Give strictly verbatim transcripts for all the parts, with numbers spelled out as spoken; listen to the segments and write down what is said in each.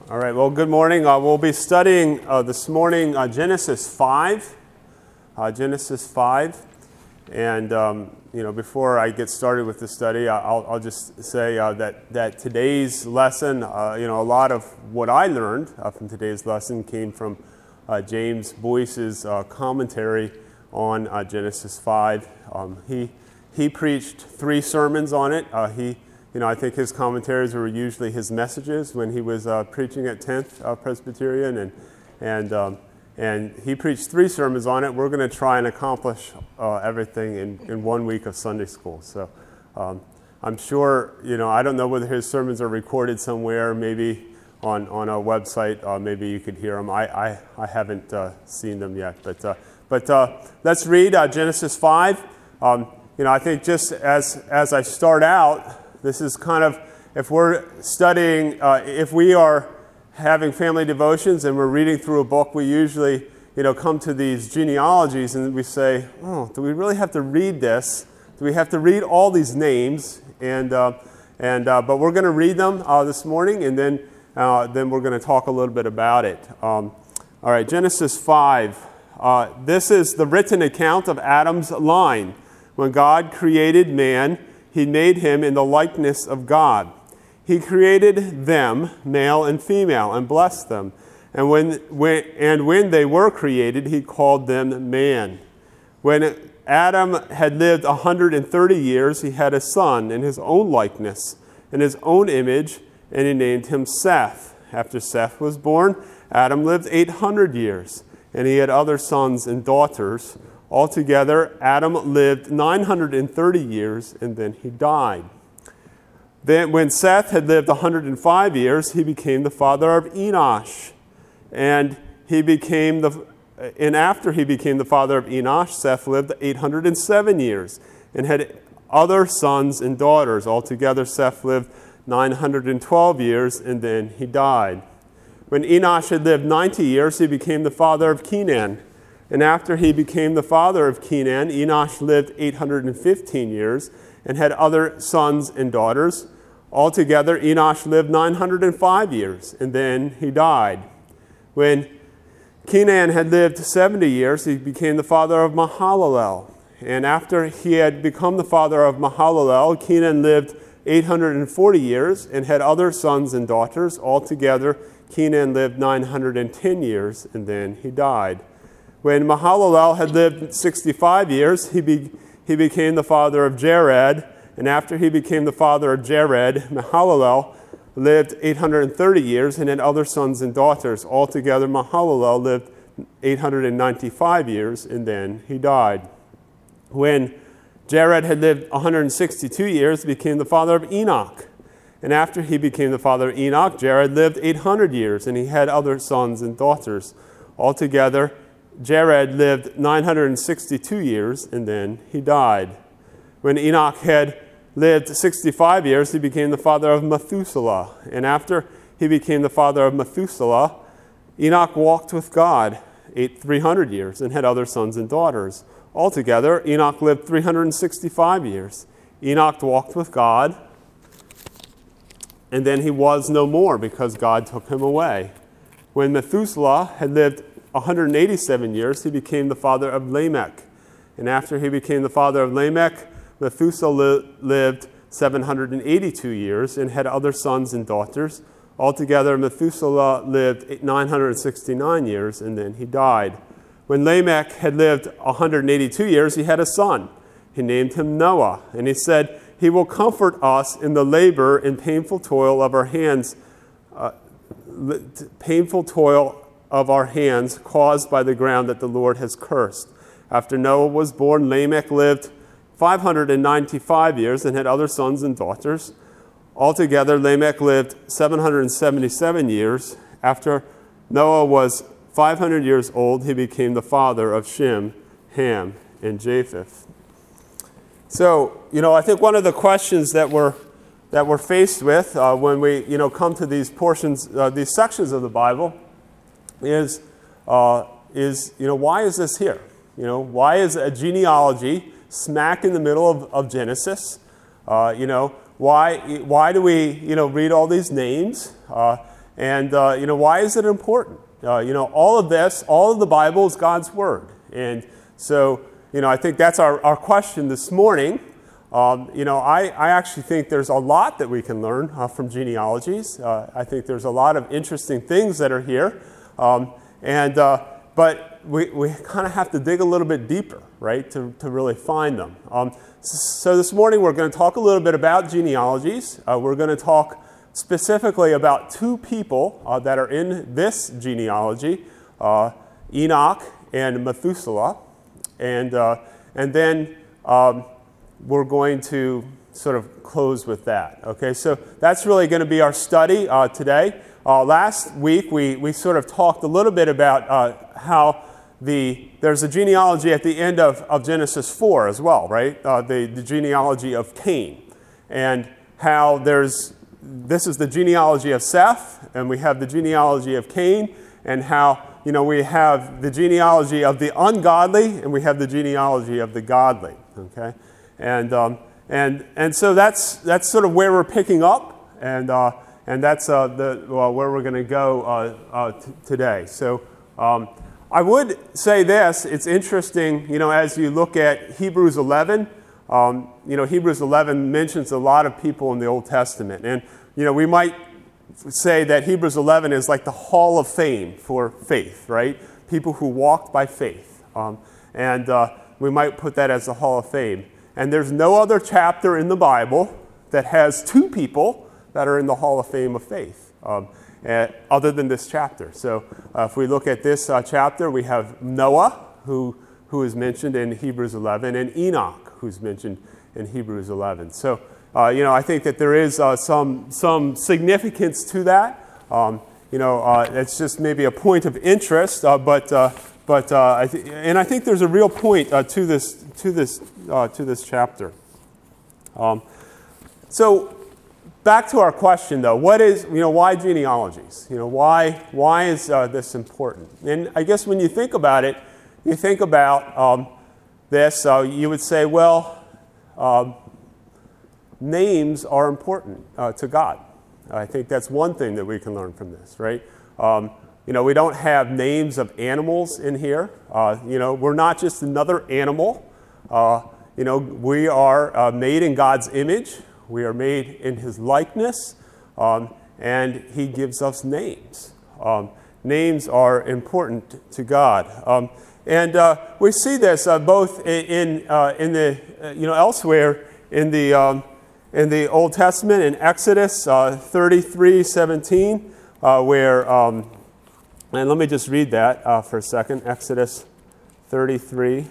All right, well, good morning. Uh, we'll be studying uh, this morning uh, Genesis five. Uh, Genesis five. And, um, you know, before I get started with the study, I'll, I'll just say uh, that, that today's lesson, uh, you know, a lot of what I learned uh, from today's lesson came from uh, James Boyce's uh, commentary on uh, Genesis five. Um, he, he preached three sermons on it. Uh, he You know, I think his commentaries were usually his messages when he was uh, preaching at tenth uh, Presbyterian, and and um, and he preached three sermons on it. We're going to try and accomplish uh, everything in, in one week of Sunday school. So um, I'm sure, you know, I don't know whether his sermons are recorded somewhere, maybe on, on a website. Uh, maybe you could hear them. I I, I haven't uh, seen them yet, but uh, but uh, let's read uh, Genesis five. Um, you know, I think just as as I start out. This is kind of, if we're studying, uh, if we are having family devotions and we're reading through a book, we usually, you know, come to these genealogies and we say, oh, do we really have to read this? Do we have to read all these names? And uh, and uh, but we're going to read them uh, this morning, and then uh, then we're going to talk a little bit about it. Um, all right, Genesis five. Uh, this is the written account of Adam's line. When God created man, He made him in the likeness of God. He created them, male and female, and blessed them. And when, when, and when they were created, he called them man. When Adam had lived one hundred thirty years, he had a son in his own likeness, in his own image, and he named him Seth. After Seth was born, Adam lived eight hundred years, and he had other sons and daughters. Altogether, Adam lived nine hundred thirty years, and then he died. Then, when Seth had lived one hundred five years, he became the father of Enosh. And he became the, and after he became the father of Enosh, Seth lived eight hundred seven years, and had other sons and daughters. Altogether, Seth lived nine hundred twelve years, and then he died. When Enosh had lived ninety years, he became the father of Kenan. And after he became the father of Kenan, Enosh lived eight hundred fifteen years and had other sons and daughters. Altogether, Enosh lived nine hundred five years, and then he died. When Kenan had lived seventy years, he became the father of Mahalalel. And after he had become the father of Mahalalel, Kenan lived eight hundred forty years and had other sons and daughters. Altogether, Kenan lived nine hundred ten years, and then he died. When Mahalalel had lived sixty-five years, he, be, he became the father of Jared. And after he became the father of Jared, Mahalalel lived eight hundred thirty years and had other sons and daughters. Altogether, Mahalalel lived eight hundred ninety-five years, and then he died. When Jared had lived one hundred sixty-two years, he became the father of Enoch. And after he became the father of Enoch, Jared lived eight hundred years, and he had other sons and daughters. Altogether, Jared lived nine hundred sixty-two years, and then he died. When Enoch had lived sixty-five years, he became the father of Methuselah. And after he became the father of Methuselah, Enoch walked with God three hundred years and had other sons and daughters. Altogether, Enoch lived three hundred sixty-five years. Enoch walked with God, and then he was no more because God took him away. When Methuselah had lived one hundred eighty-seven years, he became the father of Lamech. And after he became the father of Lamech, Methuselah lived seven hundred eighty-two years and had other sons and daughters. Altogether, Methuselah lived nine hundred sixty-nine years, and then he died. When Lamech had lived one hundred eighty-two years, he had a son. He named him Noah, and he said, "He will comfort us in the labor and painful toil of our hands, uh, painful toil of our hands caused by the ground that the Lord has cursed." After Noah was born, Lamech lived five hundred ninety-five years and had other sons and daughters. Altogether, Lamech lived seven hundred seventy-seven years. After Noah was five hundred years old, he became the father of Shem, Ham, and Japheth. So, you know, I think one of the questions that we're that we're faced with uh, when we, you know, come to these portions, uh, these sections of the Bible, is, uh, is, you know, why is this here? You know, why is a genealogy smack in the middle of, of Genesis? Uh, you know, why, why do we, you know, read all these names? Uh, and, uh, you know, why is it important? Uh, you know, all of this, all of the Bible is God's Word. And so, you know, I think that's our, our question this morning. Um, you know, I, I actually think there's a lot that we can learn uh, from genealogies. Uh, I think there's a lot of interesting things that are here. Um, and uh, but we, we kind of have to dig a little bit deeper, right, to, to really find them. Um, so this morning we're going to talk a little bit about genealogies. Uh, we're going to talk specifically about two people uh, that are in this genealogy, uh, Enoch and Methuselah. And, uh, and then um, we're going to sort of close with that. Okay, so that's really going to be our study uh, today. Uh, last week we, we sort of talked a little bit about uh, how the there's a genealogy at the end of, of Genesis four as well, right? Uh, the, the genealogy of Cain. And how there's, this is the genealogy of Seth, and we have the genealogy of Cain, and how, you know, we have the genealogy of the ungodly, and we have the genealogy of the godly, okay? And um, and and so that's that's sort of where we're picking up, and uh, and that's uh, the well, where we're going to go uh, uh, t- today. So um, I would say this: it's interesting, you know, as you look at Hebrews eleven. Um, you know, Hebrews eleven mentions a lot of people in the Old Testament, and you know, we might say that Hebrews eleven is like the Hall of Fame for faith, right? People who walked by faith, um, and uh, we might put that as the Hall of Fame. And there's no other chapter in the Bible that has two people that are in the Hall of Fame of faith, um, uh, other than this chapter. So uh, if we look at this uh, chapter, we have Noah, who who is mentioned in Hebrews eleven, and Enoch, who's mentioned in Hebrews eleven. So uh, you know, I think that there is uh, some some significance to that. Um, you know, uh, it's just maybe a point of interest, uh, but. Uh, But uh, I th- and I think there's a real point uh, to this to this uh, to this chapter. Um, so back to our question, though, what is you know why genealogies? You know why why is uh, this important? And I guess when you think about it, you think about um, this. Uh, you would say, well, um, names are important uh, to God. I think that's one thing that we can learn from this, right? Um, You know, we don't have names of animals in here. Uh, you know, we're not just another animal. Uh, you know, we are uh, made in God's image. We are made in His likeness. Um, and He gives us names. Um, names are important to God. Um, and uh, we see this uh, both in, in, uh, in the, uh, you know, elsewhere in the, um, in the Old Testament, in Exodus uh, thirty-three seventeen, uh, where... Um, And let me just read that uh, for a second. Exodus thirty-three.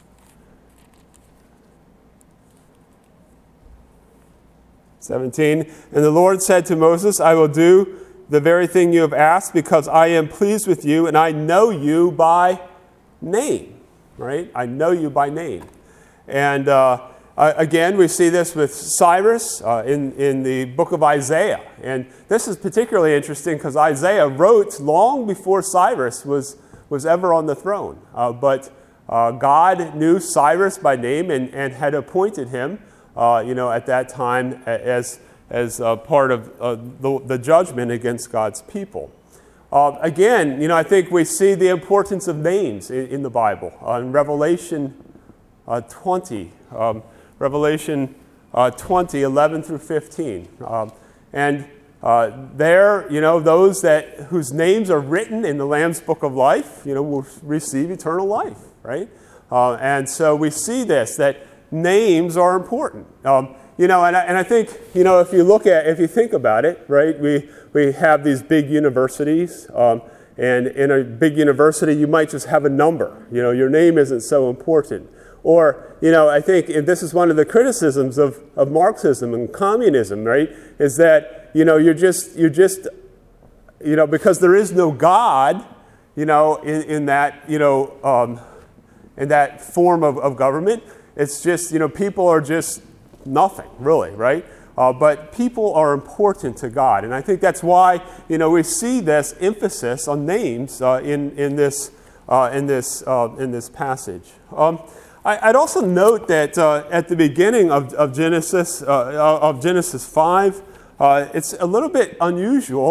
seventeen. And the Lord said to Moses, I will do the very thing you have asked because I am pleased with you and I know you by name. Right? I know you by name. And uh, Uh, again, we see this with Cyrus uh, in, in the book of Isaiah. And this is particularly interesting because Isaiah wrote long before Cyrus was, was ever on the throne. Uh, but uh, God knew Cyrus by name and, and had appointed him, uh, you know, at that time as, as uh, part of uh, the, the judgment against God's people. Uh, again, you know, I think we see the importance of names in, in the Bible. Uh, in Revelation uh, twenty, um, Revelation uh, twenty, eleven through fifteen. Um, and uh, there, you know, those that whose names are written in the Lamb's Book of Life, you know, will receive eternal life, right? Uh, and so we see this, that names are important. Um, you know, and I, and I think, you know, if you look at, if you think about it, right, we, we have these big universities, um, and in a big university, you might just have a number. You know, your name isn't so important. Or, you know, I think and this is one of the criticisms of, of Marxism and communism, right? Is that, you know, you're just, you're just, you know, because there is no God, you know, in, in that, you know, um, in that form of, of government, it's just, you know, people are just nothing, really, right? Uh, but people are important to God. And I think that's why, you know, we see this emphasis on names uh, in, in this, uh, in this, uh, in this passage. Um, I'd also note that uh, at the beginning of, of Genesis uh, of Genesis five, uh, it's a little bit unusual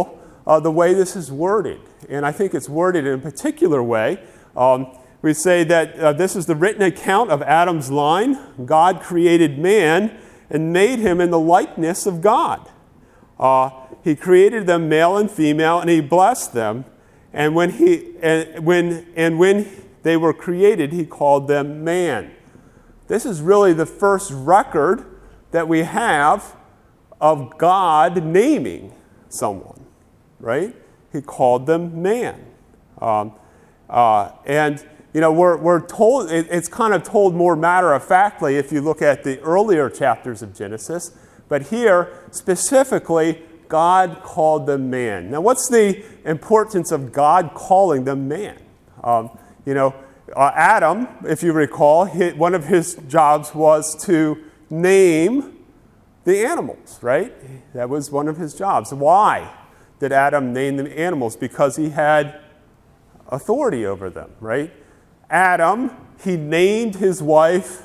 uh, the way this is worded. And I think it's worded in a particular way. Um, we say that uh, this is the written account of Adam's line. God created man and made him in the likeness of God. Uh, he created them male and female, and he blessed them. And when he and when and when they were created, he called them man. This is really the first record that we have of God naming someone, right? He called them man. Um, uh, and, you know, we're, we're told, it, it's kind of told more matter-of-factly if you look at the earlier chapters of Genesis. But here, specifically, God called them man. Now, what's the importance of God calling them man? Um, you know, uh, Adam, if you recall, he, one of his jobs was to name the animals, right? That was one of his jobs. Why did Adam name the animals? Because he had authority over them, right? Adam, he named his wife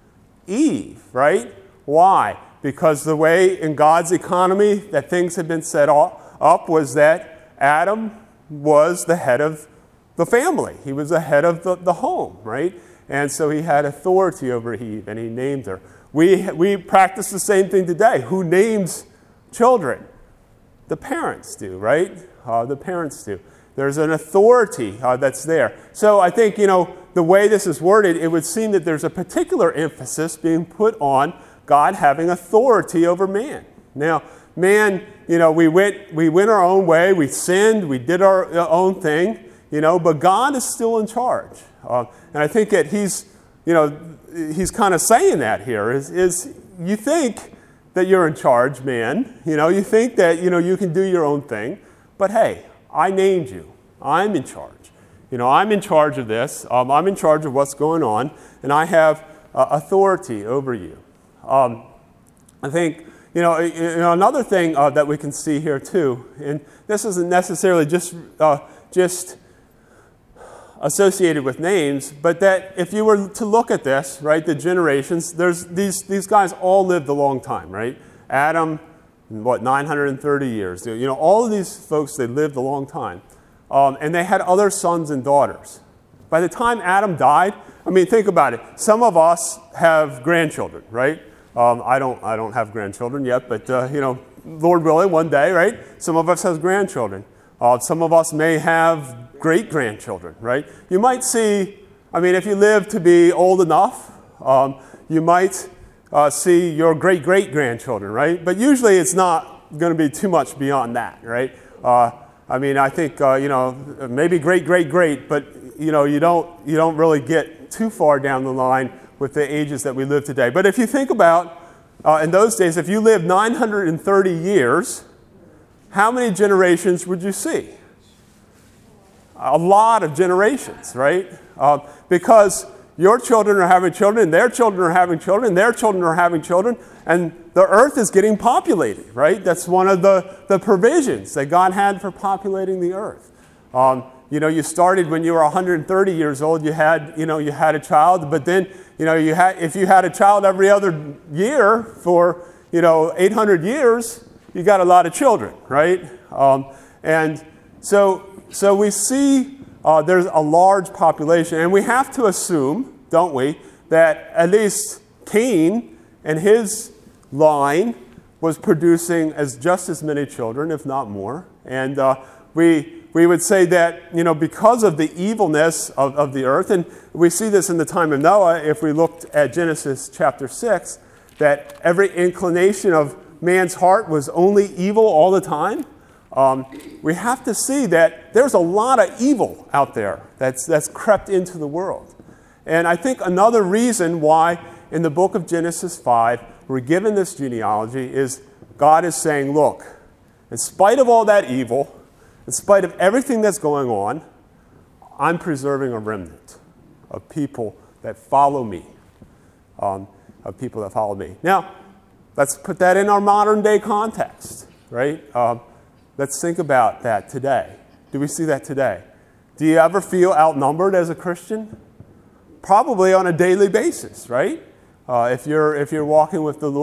Eve, right? Why? Because the way in God's economy that things had been set up was that Adam was the head of the family. He was the head of the, the home, right? And so he had authority over Eve, and he named her. We, we practice the same thing today. Who names children? The parents do, right? Uh, the parents do. There's an authority uh, that's there. So I think, you know, the way this is worded, it would seem that there's a particular emphasis being put on God having authority over man. Now, man, you know, we went, we went our own way. We sinned. We did our own thing, you know, but God is still in charge. Uh, and I think that he's, you know, he's kind of saying that here is, is you think that you're in charge, man. You know, you think that, you know, you can do your own thing. But hey, I named you. I'm in charge. You know, I'm in charge of this. Um, I'm in charge of what's going on. And I have uh, authority over you. Um, I think, you know, you know another thing uh, that we can see here too, and this isn't necessarily just uh, just associated with names, but that if you were to look at this, right, the generations, there's these these guys all lived a long time, right? Adam, what, nine hundred thirty years. You know, all of these folks, they lived a long time, um, and they had other sons and daughters. By the time Adam died, I mean, think about it. Some of us have grandchildren, right? Um, I don't, I don't have grandchildren yet, but uh, you know, Lord willing, one day, right? Some of us have grandchildren. Uh, some of us may have great-grandchildren, right? You might see, I mean, if you live to be old enough, um, you might uh, see your great-great-grandchildren, right? But usually it's not going to be too much beyond that, right? Uh, I mean, I think, uh, you know, maybe great-great-great, but, you know, you don't, you don't really get too far down the line with the ages that we live today. But if you think about, uh, in those days, if you lived nine hundred thirty years, how many generations would you see? A lot of generations, right? Uh, because your children are having children, their children are having children, their children are having children, and the earth is getting populated, right? That's one of the, the provisions that God had for populating the earth. Um, you know, you started when you were one hundred thirty years old, you had, you know, you had a child, but then, you know, you had, if you had a child every other year for, you know, eight hundred years, you got a lot of children, right? Um, and so, so we see uh, there's a large population, and we have to assume, don't we, that at least Cain and his line was producing as just as many children, if not more. And uh, we we would say that, you know, because of the evilness of, of the earth, and we see this in the time of Noah, if we looked at Genesis chapter six, that every inclination of man's heart was only evil all the time. Um, we have to see that there's a lot of evil out there that's, that's crept into the world. And I think another reason why in the book of Genesis five we're given this genealogy is God is saying, look, in spite of all that evil, in spite of everything that's going on, I'm preserving a remnant of people that follow me, um, of people that follow me. Now, let's put that in our modern day context, right? Um, let's think about that today. Do we see that today? Do you ever feel outnumbered as a Christian? Probably on a daily basis, right? Uh, if you're if you're walking with the Lord,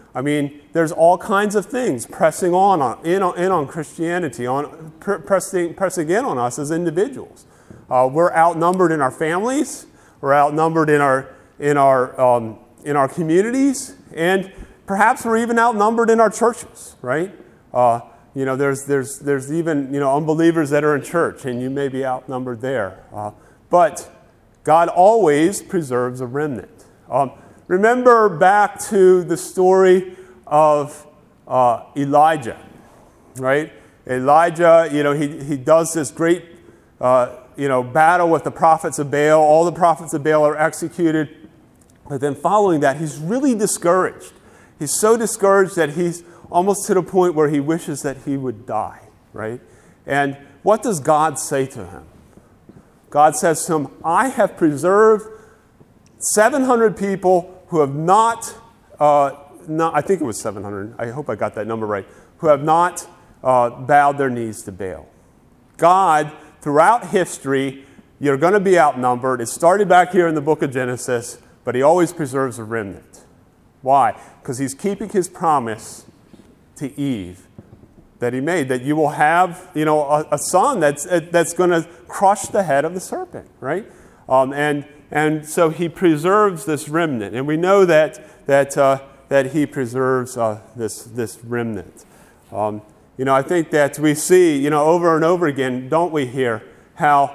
I mean, there's all kinds of things pressing on, on in, on in on Christianity, on pr- pressing, pressing in on us as individuals. Uh, we're outnumbered in our families. We're outnumbered in our in our um, in our communities, and perhaps we're even outnumbered in our churches. Right? Uh, you know, there's there's there's even you know unbelievers that are in church, and you may be outnumbered there. Uh, but God always preserves a remnant. Um, Remember back to the story of uh, Elijah, right? Elijah, you know, he, he does this great, uh, you know, battle with the prophets of Baal. All the prophets of Baal are executed. But then following that, he's really discouraged. He's so discouraged that he's almost to the point where he wishes that he would die, right? And what does God say to him? God says to him, I have preserved seven hundred people who have not, uh, not, I think it was seven hundred, I hope I got that number right, who have not uh, bowed their knees to Baal. God, throughout history, you're going to be outnumbered. It started back here in the book of Genesis, but he always preserves a remnant. Why? Because he's keeping his promise to Eve that he made, that you will have, you know, a, a son that's, that's going to crush the head of the serpent, right? Um, and And so he preserves this remnant, and we know that that uh, that he preserves uh, this this remnant. Um, you know, I think that we see, you know, over and over again, don't we, here how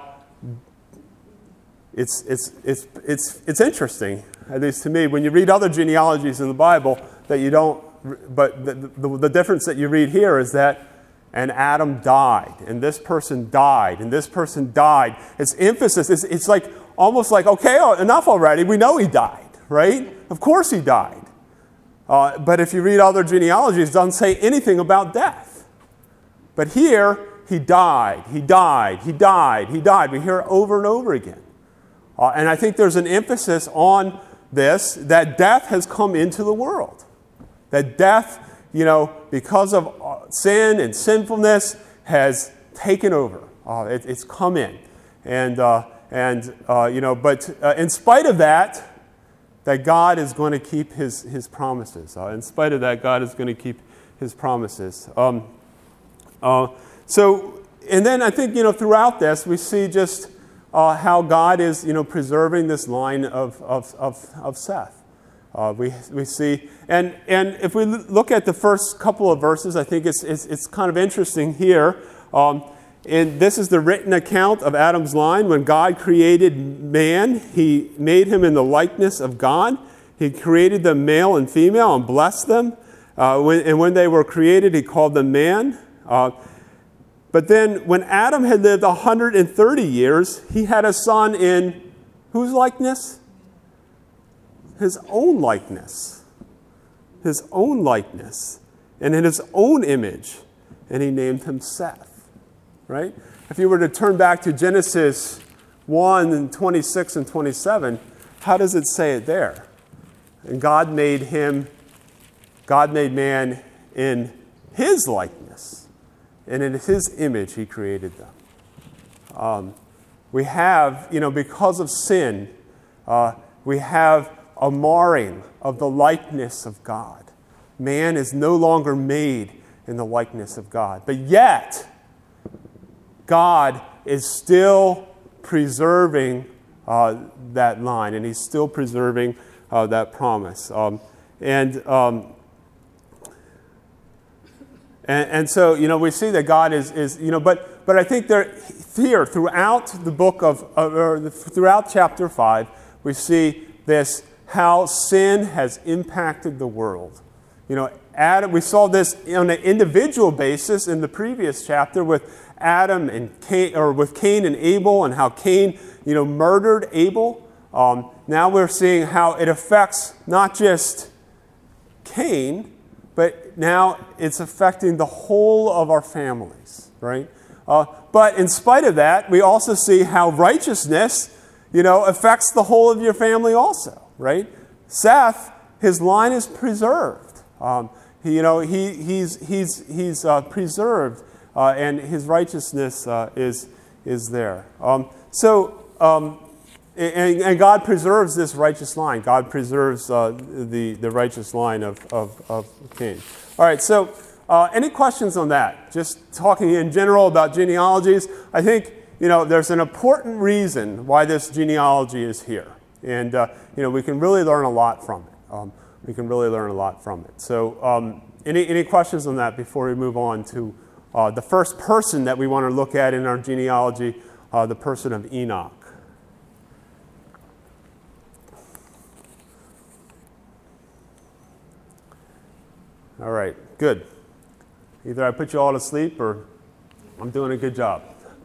it's it's it's it's it's interesting, at least to me, when you read other genealogies in the Bible that you don't, but the the, the difference that you read here is that. And Adam died, and this person died, and this person died. It's emphasis. It's, it's like almost like, okay, enough already. We know he died, right? Of course he died. Uh, but if you read other genealogies, it doesn't say anything about death. But here, he died, he died, he died, he died. We hear it over and over again. Uh, and I think there's an emphasis on this, that death has come into the world. That death, you know, because of sin and sinfulness, has taken over. Uh, it, it's come in, and uh, and uh, you know, but uh, in spite of that, that God is going to keep His His promises. Uh, in spite of that, God is going to keep His promises. Um, uh, so, and then I think you know, throughout this, we see just uh, how God is you know preserving this line of of of, of Seth. Uh, we we see, and and if we look at the first couple of verses, I think it's it's, it's kind of interesting here. Um, and this is the written account of Adam's line. When God created man, He made him in the likeness of God. He created them male and female and blessed them. Uh, when, and when they were created, He called them man. Uh, but then, when Adam had lived one hundred thirty years, he had a son in whose likeness? His own likeness, his own likeness, and in his own image, and he named him Seth, right? If you were to turn back to Genesis one and twenty-six and twenty-seven, how does it say it there? And God made him, God made man in his likeness, and in his image he created them. Um, we have, you know, because of sin, uh, we have a marring of the likeness of God. Man is no longer made in the likeness of God. But yet, God is still preserving uh, that line, and He's still preserving uh, that promise. Um, and, um, and and so, you know, we see that God is, is you know, but but I think there here throughout the book of, or throughout chapter five, we see this, how sin has impacted the world. You know, Adam, we saw this on an individual basis in the previous chapter with Adam and Cain, or with Cain and Abel, and how Cain, you know, murdered Abel. Um, now we're seeing how it affects not just Cain, but now it's affecting the whole of our families, right? Uh, but in spite of that, we also see how righteousness, you know, affects the whole of your family also. Right? Seth, his line is preserved. Um, he, you know, he, he's, he's, he's uh, preserved, uh, and his righteousness uh, is, is there. Um, so, um, and, and God preserves this righteous line. God preserves uh, the, the righteous line of, of, of Cain. All right, so uh, any questions on that? Just talking in general about genealogies, I think, you know, there's an important reason why this genealogy is here. And, uh, you know, we can really learn a lot from it. Um, we can really learn a lot from it. So um, any, any questions on that before we move on to uh, the first person that we want to look at in our genealogy, uh, the person of Enoch. All right, good. Either I put you all to sleep or I'm doing a good job.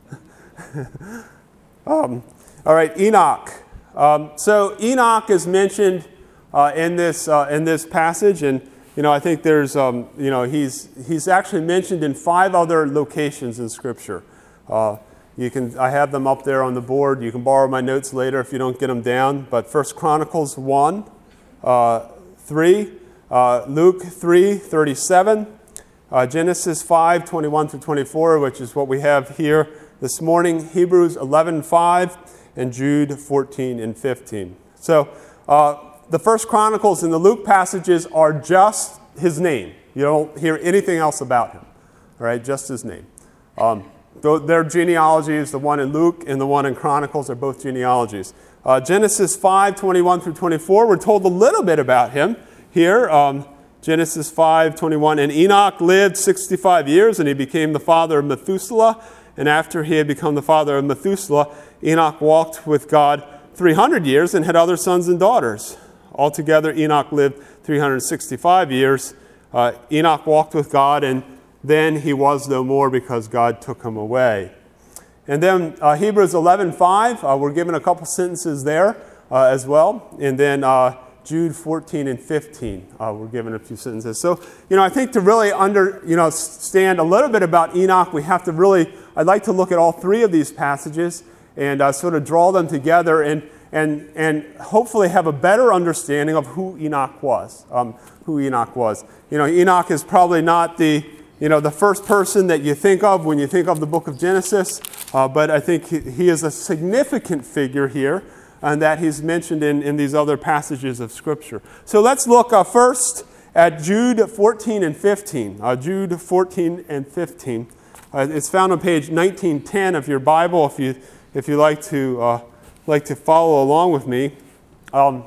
um, all right, Enoch. Um, so Enoch is mentioned uh, in this uh, in this passage, and you know I think there's um, you know he's he's actually mentioned in five other locations in Scripture. Uh, you can I have them up there on the board. You can borrow my notes later if you don't get them down. But First Chronicles one, uh, three. Uh, Luke three thirty-seven, uh, Genesis five twenty-one through twenty-four, which is what we have here this morning, Hebrews eleven five, and Jude fourteen and fifteen. So uh, the First Chronicles and the Luke passages are just his name. You don't hear anything else about him. All right, just his name. Um, their genealogies, the one in Luke and the one in Chronicles, are both genealogies. Uh, Genesis five twenty-one through twenty-four, we're told a little bit about him. Here, um, Genesis five twenty-one, and Enoch lived sixty-five years, and he became the father of Methuselah. And after he had become the father of Methuselah, Enoch walked with God three hundred years and had other sons and daughters. Altogether, Enoch lived three hundred sixty-five years. Uh, Enoch walked with God, and then he was no more because God took him away. And then uh, Hebrews eleven five, uh, we're given a couple sentences there uh, as well. And then Uh, Jude fourteen and fifteen, uh, we're given a few sentences. So, you know, I think to really under, you know, stand a little bit about Enoch, we have to really, I'd like to look at all three of these passages and uh, sort of draw them together and, and, and hopefully have a better understanding of who Enoch was, um, who Enoch was. You know, Enoch is probably not the, you know, the first person that you think of when you think of the book of Genesis, uh, but I think he, he is a significant figure here, and that he's mentioned in, in these other passages of Scripture. So let's look uh, first at Jude fourteen and fifteen. Uh, Jude fourteen and fifteen. Uh, it's found on page nineteen ten of your Bible if you if you like to uh, like to follow along with me. Um,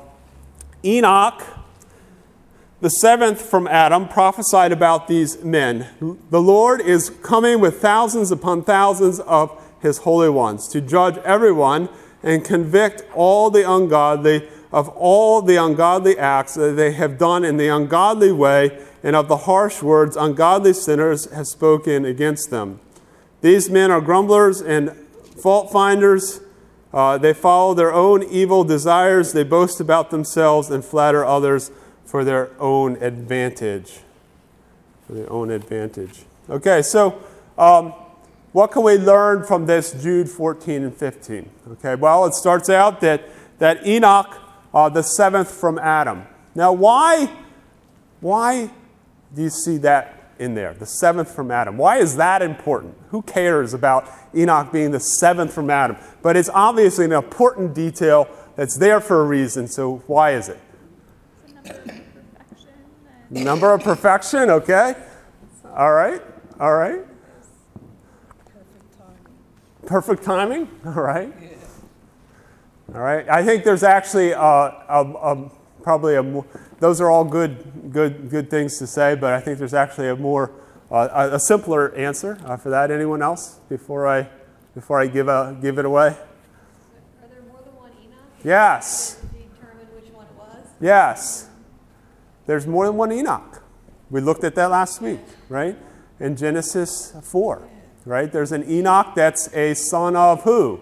Enoch, the seventh from Adam, prophesied about these men. The Lord is coming with thousands upon thousands of his holy ones to judge everyone and convict all the ungodly of all the ungodly acts that they have done in the ungodly way, and of the harsh words ungodly sinners have spoken against them. These men are grumblers and fault finders. Uh, they follow their own evil desires. They boast about themselves and flatter others for their own advantage. For their own advantage. Okay, so um, what can we learn from this Jude fourteen and fifteen? Okay, well, it starts out that, that Enoch, uh, the seventh from Adam. Now, why, why do you see that in there? The seventh from Adam. Why is that important? Who cares about Enoch being the seventh from Adam? But it's obviously an important detail that's there for a reason, so why is it? Number of perfection, okay. All right, all right. Perfect timing, all right. All right, I think there's actually a, a, a, probably a more, those are all good, good, good things to say, but I think there's actually a more, uh, a simpler answer uh, for that. Anyone else before I, before I give a, give it away? Are there more than one Enoch? Yes. To determine which one it was? Yes. There's more than one Enoch. We looked at that last week, right? In Genesis four, right? There's an Enoch that's a son of who?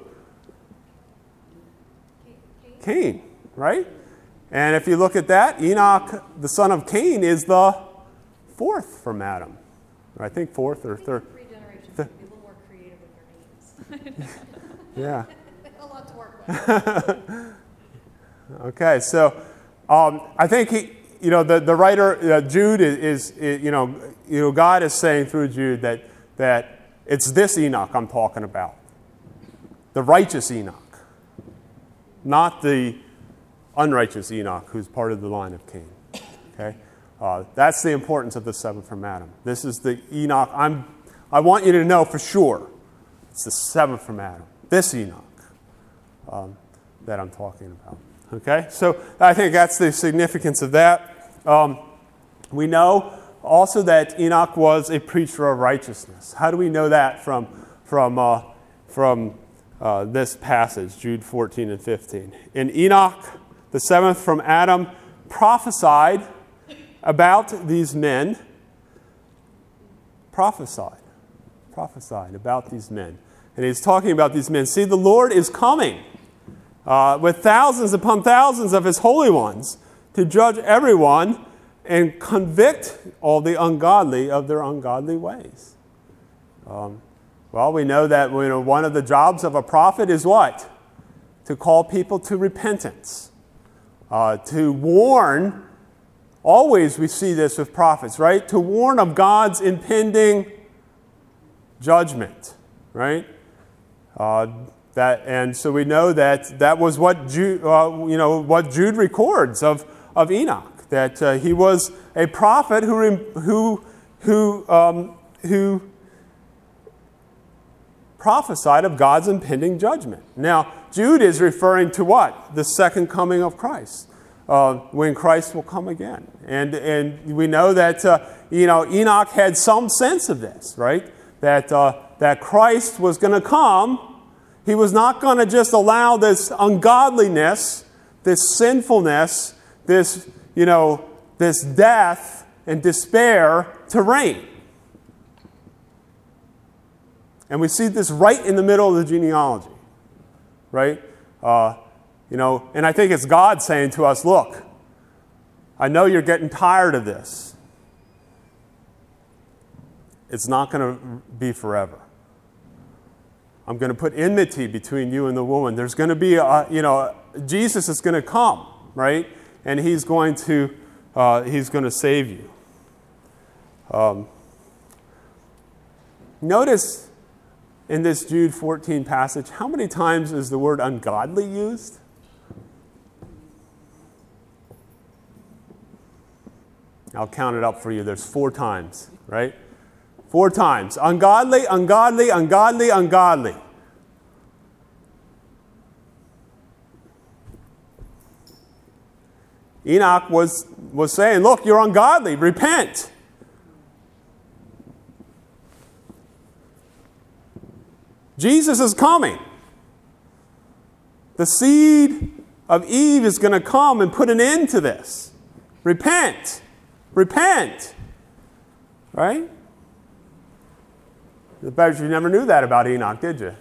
Cain. Cain, right? And if you look at that, Enoch, the son of Cain, is the fourth from Adam. I think fourth or third. Three generations would be a little more creative with their names. Yeah. A lot to work with. Okay, so um, I think he, you know, the the writer uh, Jude is, is, you know, you know, God is saying through Jude that that it's this Enoch I'm talking about, the righteous Enoch. not the unrighteous Enoch, who's part of the line of Cain. Okay, uh, that's the importance of the seventh from Adam. This is the Enoch. I'm. I want you to know for sure, it's the seventh from Adam. This Enoch um, that I'm talking about. Okay, so I think that's the significance of that. Um, we know also that Enoch was a preacher of righteousness. How do we know that from from uh, from uh, this passage, Jude fourteen and fifteen? And Enoch, the seventh from Adam, prophesied about these men. Prophesied, prophesied about these men, and he's talking about these men. See, the Lord is coming uh, with thousands upon thousands of his holy ones to judge everyone and convict all the ungodly of their ungodly ways. Um, well, we know that you know, one of the jobs of a prophet is what? To call people to repentance, uh, to warn. Always we see this with prophets, right? To warn of God's impending judgment, right? Uh, that, and so we know that that was what Jude, uh, you know, what Jude records of, of Enoch. That uh, he was a prophet who who who um, who prophesied of God's impending judgment. Now, Jude is referring to what? The second coming of Christ, uh, when Christ will come again. And and we know that uh, you know Enoch had some sense of this, right? That uh, that Christ was going to come. He was not going to just allow this ungodliness, this sinfulness, this you know, this death and despair to reign. And we see this right in the middle of the genealogy, right? Uh, you know, and I think it's God saying to us, look, I know you're getting tired of this. It's not going to be forever. I'm going to put enmity between you and the woman. There's going to be, a, you know, Jesus is going to come, right? And he's going to uh, he's going to save you. Um, notice in this Jude fourteen passage, how many times is the word ungodly used? I'll count it up for you. There's four times, right? Four times. Ungodly, ungodly, ungodly, ungodly. Enoch was, was saying, look, you're ungodly, repent. Jesus is coming. The seed of Eve is going to come and put an end to this. Repent. Repent. Right? I bet you never knew that about Enoch, did you?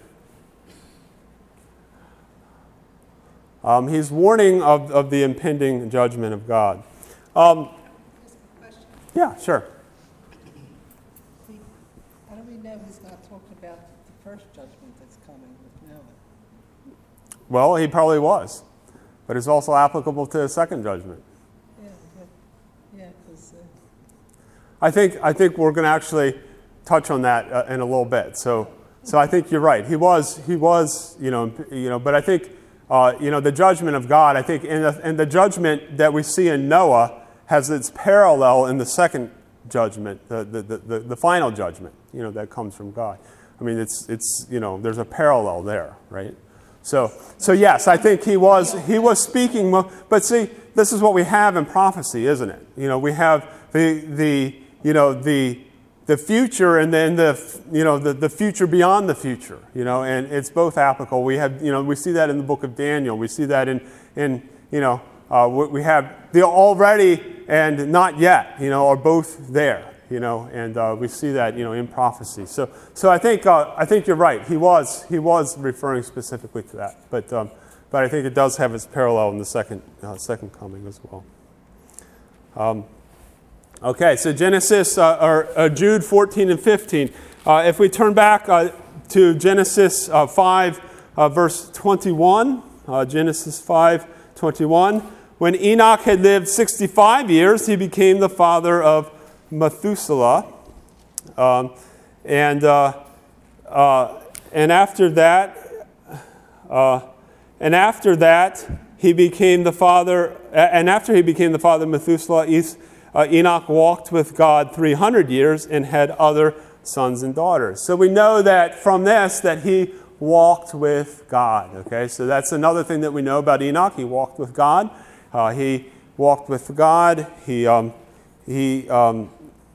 Um, he's warning of, of the impending judgment of God. Um, yeah, sure. See, how do we know he's not talking about the first judgment that's coming with Noah? Well, he probably was. But it's also applicable to the second judgment. Yeah, but, yeah, because... Uh, I think I think we're going to actually touch on that uh, in a little bit. So so I think you're right. He was he was you know you know. But I think uh, you know the judgment of God. I think in the, in the judgment that we see in Noah has its parallel in the second judgment, the the, the the final judgment. You know that comes from God. I mean it's it's you know there's a parallel there, right? So so yes, I think he was he was speaking. But see, this is what we have in prophecy, isn't it? You know we have the the you know the the future and then the you know the, the future beyond the future, you know, and it's both applicable. We have you know we see that in the book of Daniel. We see that in in you know uh, we have the already and not yet, you know, are both there, you know, and uh, we see that you know in prophecy. So so I think uh, I think you're right. He was he was referring specifically to that, but um, but I think it does have its parallel in the second uh, second coming as well. Um, Okay, so Genesis, uh, or uh, Jude fourteen and fifteen. Uh, if we turn back uh, to Genesis uh, five, uh, verse twenty-one, uh, Genesis five, twenty-one. When Enoch had lived sixty-five years, he became the father of Methuselah. Um, and uh, uh, and after that, uh, and after that, he became the father, and after he became the father of Methuselah, uh, Enoch walked with God three hundred years and had other sons and daughters. So we know that from this that he walked with God. Okay, so that's another thing that we know about Enoch. He walked with God. Uh, he walked with God. He um, he um,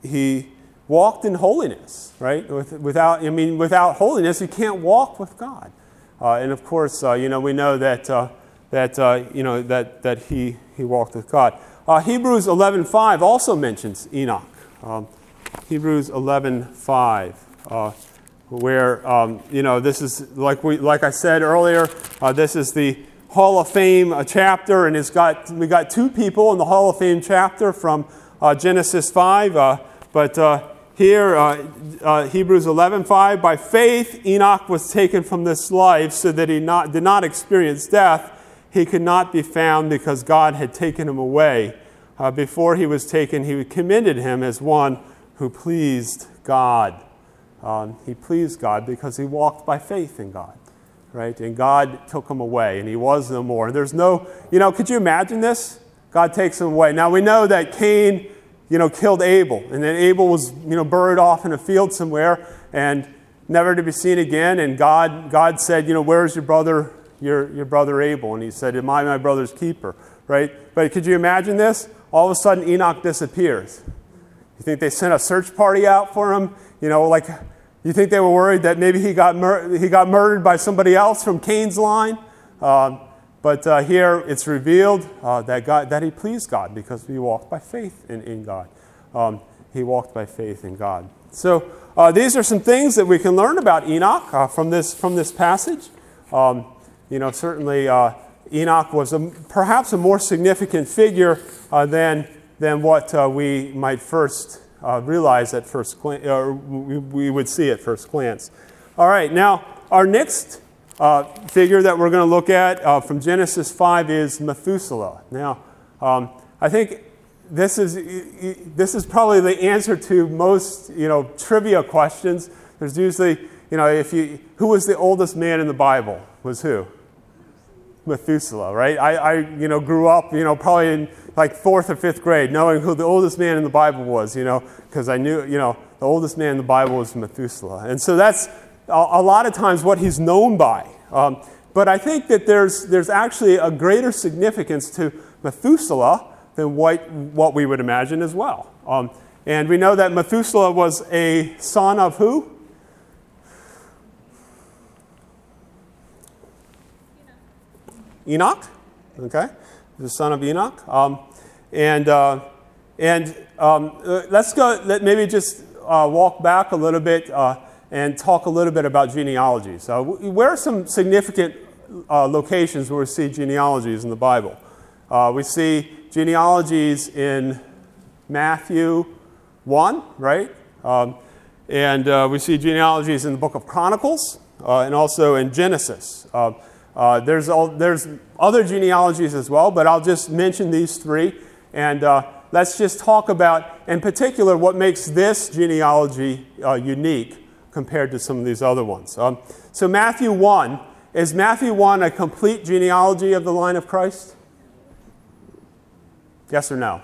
he walked in holiness. Right? With, without I mean, without holiness, you can't walk with God. Uh, and of course, uh, you know, we know that uh, that uh, you know that that he he walked with God. Uh, Hebrews eleven five also mentions Enoch. Um, Hebrews eleven five, uh, where um, you know this is like we like I said earlier. Uh, this is the Hall of Fame uh, chapter, and it's got we got two people in the Hall of Fame chapter from uh, Genesis five. Uh, but uh, here, uh, uh, Hebrews eleven five, by faith Enoch was taken from this life, so that he not did not experience death. He could not be found because God had taken him away. Uh, before he was taken, he commended him as one who pleased God. Um, he pleased God because he walked by faith in God, right? And God took him away, and he was no more. And there's no, you know, could you imagine this? God takes him away. Now we know that Cain, you know, killed Abel, and then Abel was, you know, buried off in a field somewhere and never to be seen again. And God, God said, you know, where's your brother, your your brother Abel? And he said, am I my brother's keeper, right? But could you imagine this? All of a sudden, Enoch disappears. You think they sent a search party out for him? You know, like, you think they were worried that maybe he got mur- he got murdered by somebody else from Cain's line? Um, but uh, here it's revealed uh, that God that he pleased God because he walked by faith in, in God. Um, he walked by faith in God. So uh, these are some things that we can learn about Enoch uh, from this from this passage. Um, you know, certainly uh, Enoch was a, perhaps a more significant figure uh, than than what uh, we might first uh, realize at first glance, or we, we would see at first glance. All right, now our next uh, figure that we're going to look at uh, from Genesis five is Methuselah. Now, um, I think this is this is probably the answer to most you know trivia questions. There's usually you know if you who was the oldest man in the Bible was who? Methuselah, right? I, I, you know, grew up, you know, probably in like fourth or fifth grade, knowing who the oldest man in the Bible was, you know, because I knew, you know, the oldest man in the Bible was Methuselah, and so that's a, a lot of times what he's known by. Um, but I think that there's there's actually a greater significance to Methuselah than what what we would imagine as well. Um, and we know that Methuselah was a son of who? Enoch, okay, the son of Enoch, um, and uh, and um, uh, let's go. Let maybe just uh, walk back a little bit uh, and talk a little bit about genealogies. Uh, where are some significant uh, locations where we see genealogies in the Bible? Uh, we see genealogies in Matthew one, right, um, and uh, we see genealogies in the Book of Chronicles uh, and also in Genesis. Uh, Uh, there's, all, there's other genealogies as well, but I'll just mention these three. And uh, let's just talk about, in particular, what makes this genealogy uh, unique compared to some of these other ones. Um, so Matthew one, is Matthew one a complete genealogy of the line of Christ? Yes or no?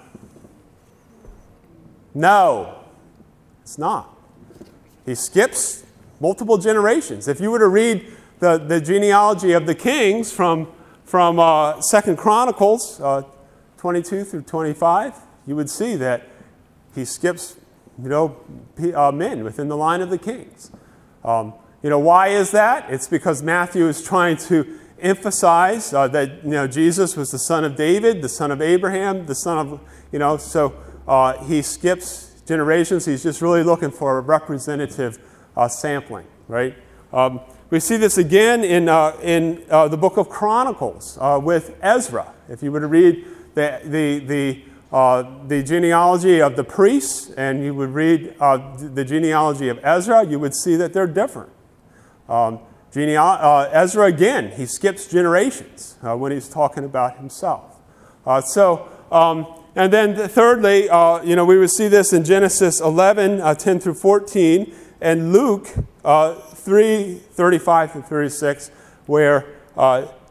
No, it's not. He skips multiple generations. If you were to read The, the genealogy of the kings from, from uh, Second Chronicles uh, twenty-two through twenty-five, you would see that he skips, you know, uh, men within the line of the kings. Um, you know, why is that? It's because Matthew is trying to emphasize uh, that, you know, Jesus was the son of David, the son of Abraham, the son of, you know, so uh, he skips generations. He's just really looking for a representative uh, sampling, right? Um, We see this again in, uh, in uh, the book of Chronicles uh, with Ezra. If you were to read the, the, the, uh, the genealogy of the priests and you would read uh, the genealogy of Ezra, you would see that they're different. Um, genea- uh, Ezra, again, he skips generations uh, when he's talking about himself. Uh, so, um, and then thirdly, uh, you know, we would see this in Genesis eleven, uh, ten through fourteen, and Luke uh, three, thirty-five through thirty-six, where uh,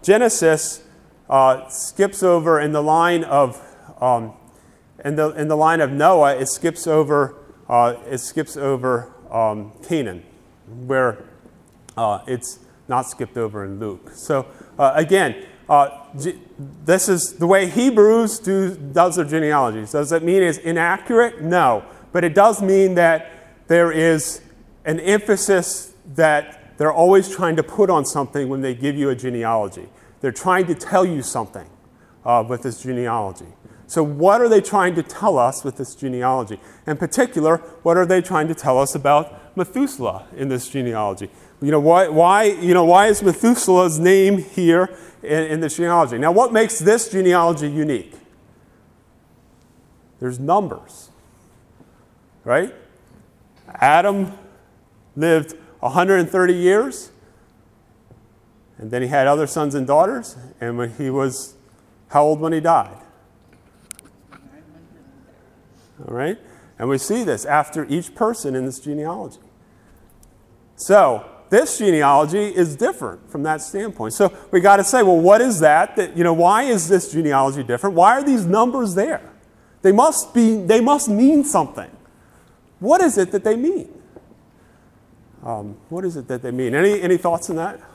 Genesis uh, skips over in the line of um, in the in the line of Noah. It skips over uh, it skips over um, Canaan, where uh, it's not skipped over in Luke. So uh, again, uh, G- this is the way Hebrews do, does their genealogies. Does it mean it's inaccurate? No, but it does mean that there is an emphasis that they're always trying to put on something when they give you a genealogy. They're trying to tell you something uh, with this genealogy. So what are they trying to tell us with this genealogy? In particular, what are they trying to tell us about Methuselah in this genealogy? You know, why, why, you know, why is Methuselah's name here in, in this genealogy? Now, what makes this genealogy unique? There's numbers, right? Adam lived one hundred thirty years, and then he had other sons and daughters, and when he was, how old when he died? All right? And we see this after each person in this genealogy. So, this genealogy is different from that standpoint. So, we got to say, well, what is that? That, you know, why is this genealogy different? Why are these numbers there? They must be, they must mean something. What is it that they mean? Um, what is it that they mean? Any any thoughts on that?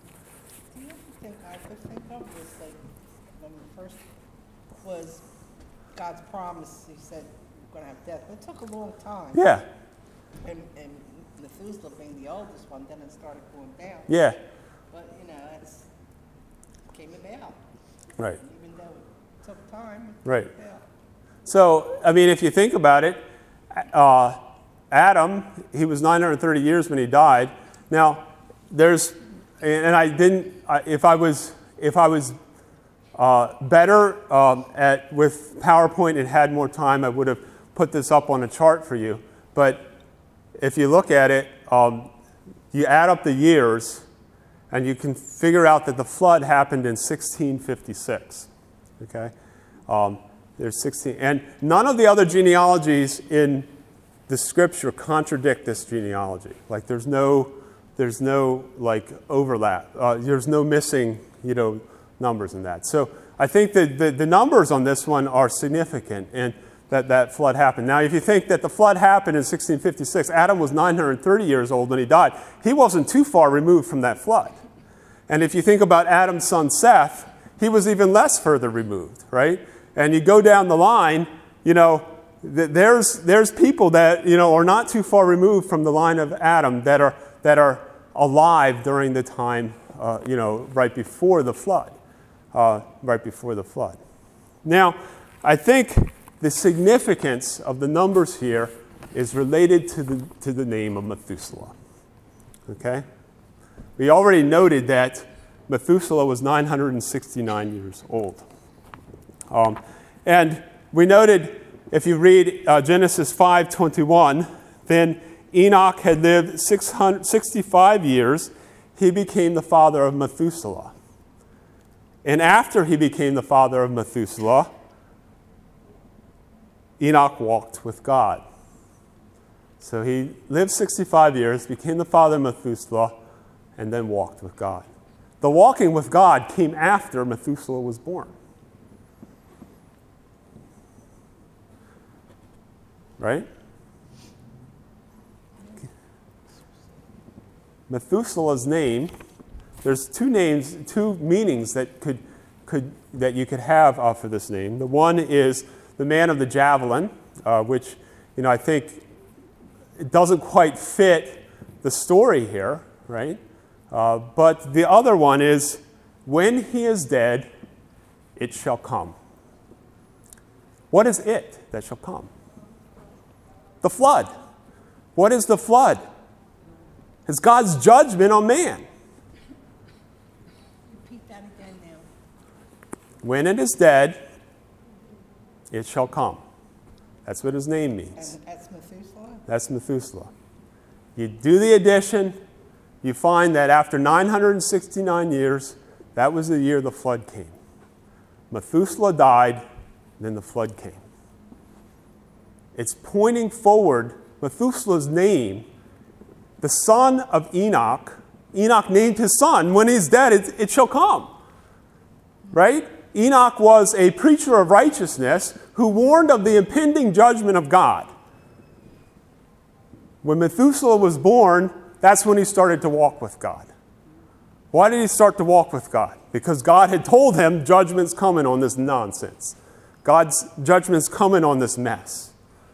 Do you ever think, I could think of was like, when the first was God's promise, he said, we're going to have death. But it took a long time. Yeah. And, and Methuselah being the oldest one, then it started going down. Yeah. But, you know, it's came about. Right. Even though it took time, it Right. came about. So, I mean, if you think about it, uh, Adam, he was nine hundred thirty years when he died. Now, there's, and I didn't, if I was, if I was uh, better um, at with PowerPoint and had more time, I would have put this up on a chart for you. But if you look at it, um, you add up the years, and you can figure out that the flood happened in sixteen fifty-six. Okay, um, there's sixteen, and none of the other genealogies in the scripture contradict this genealogy. Like there's no, there's no like overlap. Uh, there's no missing, you know, numbers in that. So I think that the, the numbers on this one are significant, and that that flood happened. Now, if you think that the flood happened in sixteen fifty-six, Adam was nine hundred thirty years old when he died. He wasn't too far removed from that flood. And if you think about Adam's son Seth, he was even less further removed, right? And you go down the line, you know, There's there's people that you know are not too far removed from the line of Adam that are that are alive during the time uh, you know right before the flood, uh, right before the flood. Now, I think the significance of the numbers here is related to the to the name of Methuselah. Okay, we already noted that Methuselah was nine hundred sixty-nine years old, um, and we noted. If you read uh, Genesis five twenty-one, then Enoch had lived six hundred sixty-five years. He became the father of Methuselah. And after he became the father of Methuselah, Enoch walked with God. So he lived sixty-five years, became the father of Methuselah, and then walked with God. The walking with God came after Methuselah was born. Right? Methuselah's name, there's two names, two meanings that could, could that you could have uh, for this name. The one is the man of the javelin, uh, which you know I think it doesn't quite fit the story here, right? Uh, but the other one is when he is dead, it shall come. What is it that shall come? The flood. What is the flood? It's God's judgment on man. Repeat that again now. When it is dead, it shall come. That's what his name means. And that's Methuselah? That's Methuselah. You do the addition, you find that after nine hundred sixty-nine years, that was the year the flood came. Methuselah died, then the flood came. It's pointing forward, Methuselah's name, the son of Enoch. Enoch named his son, when he's dead, it, it shall come. right? Enoch was a preacher of righteousness who warned of the impending judgment of God. When Methuselah was born, that's when he started to walk with God. Why did he start to walk with God? Because God had told him judgment's coming on this nonsense. God's judgment's coming on this mess.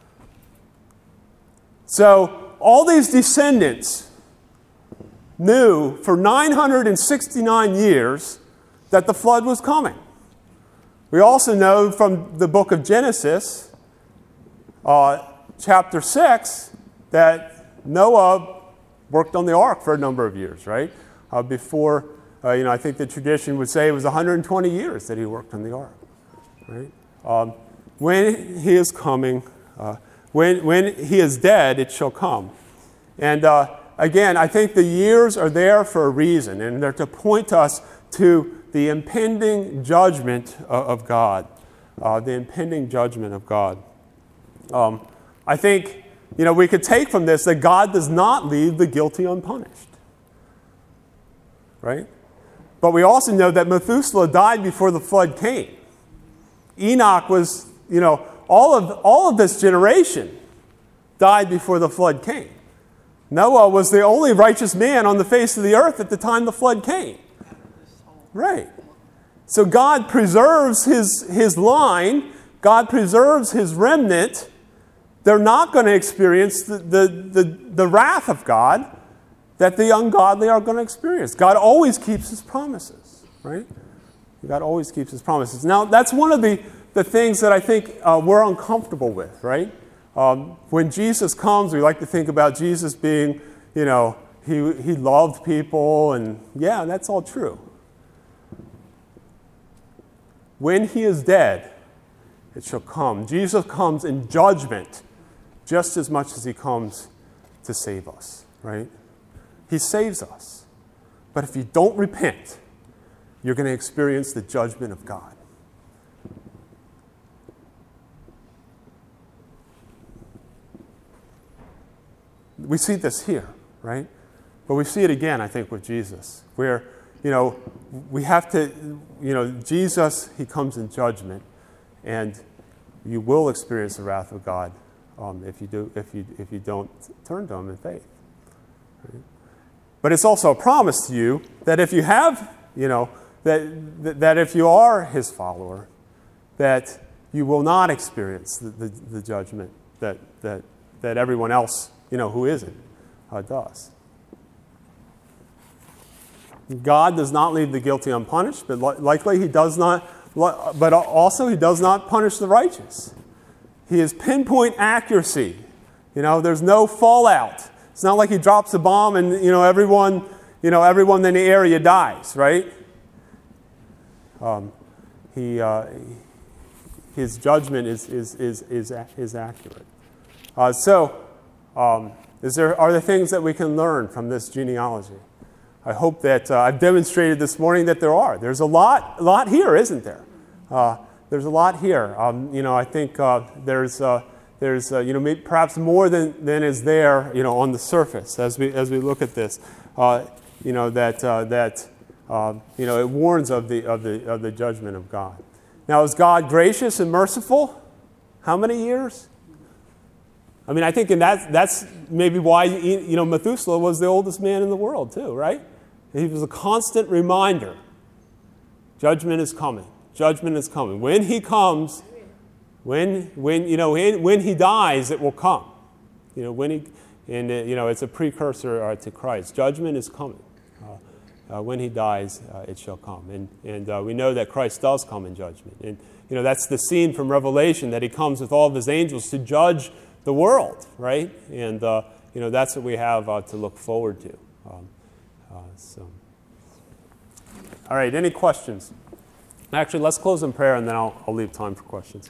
So all these descendants knew for nine hundred sixty-nine years that the flood was coming. We also know from the book of Genesis, uh, chapter six, that Noah worked on the ark for a number of years, right? Uh, before, uh, you know, I think the tradition would say it was one hundred twenty years that he worked on the ark, right? Um, when he is coming, uh, when, when he is dead, it shall come. And uh, again, I think the years are there for a reason, and they're to point us to the impending judgment of God, uh, the impending judgment of God. Um, I think, you know, we could take from this that God does not leave the guilty unpunished, right? But we also know that Methuselah died before the flood came. Enoch was, you know, all of all of this generation died before the flood came. Noah was the only righteous man on the face of the earth at the time the flood came. Right. So God preserves his, his line. God preserves his remnant. They're not going to experience the, the, the, the wrath of God that the ungodly are going to experience. God always keeps his promises, right? God always keeps his promises. Now, that's one of the, the things that I think uh, we're uncomfortable with, right? Um, when Jesus comes, we like to think about Jesus being, you know, he, he loved people, and yeah, that's all true. When he is dead, it shall come. Jesus comes in judgment just as much as he comes to save us, right? He saves us. But if you don't repent, you're going to experience the judgment of God. We see this here, right? But we see it again, I think, with Jesus, where, you know, we have to, you know, Jesus, he comes in judgment, and you will experience the wrath of God um, if you do, if you if you don't turn to him in faith. Right? But it's also a promise to you that if you have, you know, that that if you are his follower, that you will not experience the, the, the judgment that that that everyone else, you know, who isn't, uh, does. God does not leave the guilty unpunished, but li- likely he does not, but also he does not punish the righteous. He is pinpoint accuracy. You know, there's no fallout. It's not like he drops a bomb and, you know, everyone, you know, everyone in the area dies, right? Um, he, uh, his judgment is is is is, is accurate. Uh, so, um, is there are there things that we can learn from this genealogy? I hope that uh, I've demonstrated this morning that there are. There's a lot, a lot here, isn't there? Uh, there's a lot here. Um, you know, I think uh, there's, uh, there's, uh, you know, maybe perhaps more than, than is there, you know, on the surface as we as we look at this. Uh, you know that uh, that uh, you know it warns of the of the of the judgment of God. Now, is God gracious and merciful? How many years? I mean, I think and that, that's maybe why, you know, Methuselah was the oldest man in the world too, right? He was a constant reminder. Judgment is coming. Judgment is coming. When he comes, when, when you know, when, when he dies, it will come. You know, when he, and, uh, you know, it's a precursor uh, to Christ. Judgment is coming. Uh, uh, when he dies, uh, it shall come. And, and uh, we know that Christ does come in judgment. And, you know, that's the scene from Revelation, that he comes with all of his angels to judge the world, right? And, uh, you know, that's what we have uh, to look forward to. Um, uh, so. All right, any questions? Actually, let's close in prayer, and then I'll, I'll leave time for questions.